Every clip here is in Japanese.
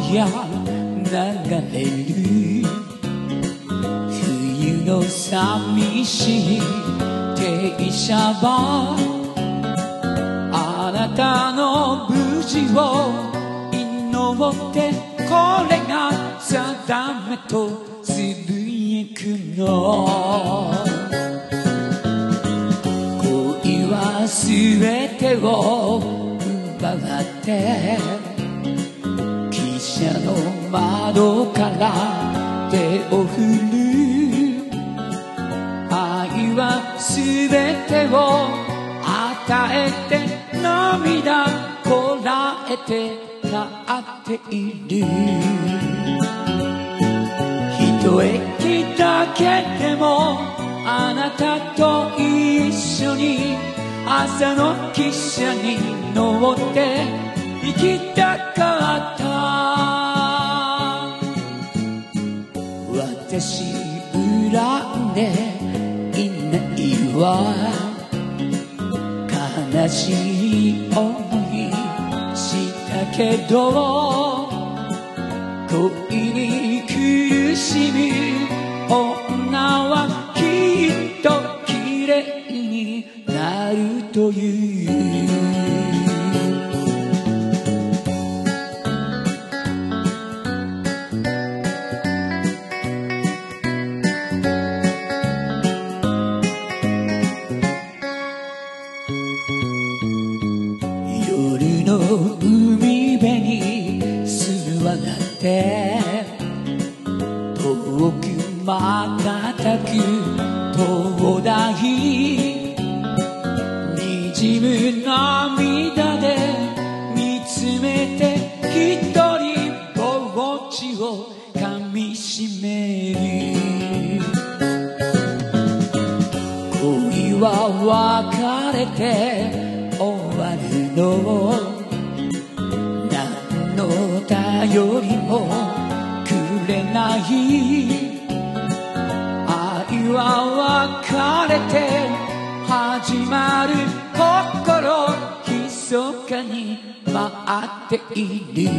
や流れる冬の寂しい停車場、あなたの無事を祈ってこれが定めとつぶやくの。恋は全てを奪って汽車の窓から手を振る。愛は全てを与えて涙こらえて立っている。一駅だけでもあなたと一緒に朝の汽車に乗って行きたかった。私恨んでいないわ、悲しい思いしたけど、恋に苦しむ女はきっと綺麗になるという。夜の海辺に座って遠く瞬く灯台、滲む涙で見つめて一人ぼっちをかみしめる。恋は別れて終わるの、何の頼りもくれない。愛は別れて始まる、心密かに待っている。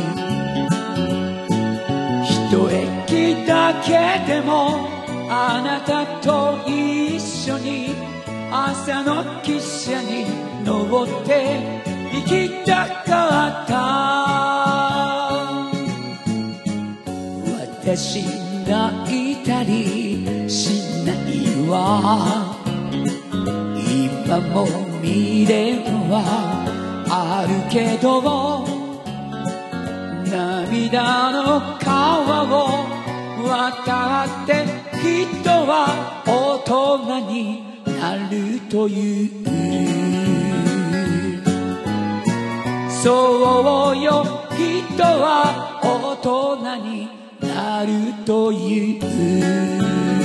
一駅だけでもあなたと一緒に朝の汽車に乗って行きたかった。私泣いたりしないわ、今も未練はあるけど、涙の川を渡って人は大人になるという。そうよ、人は大人になるという。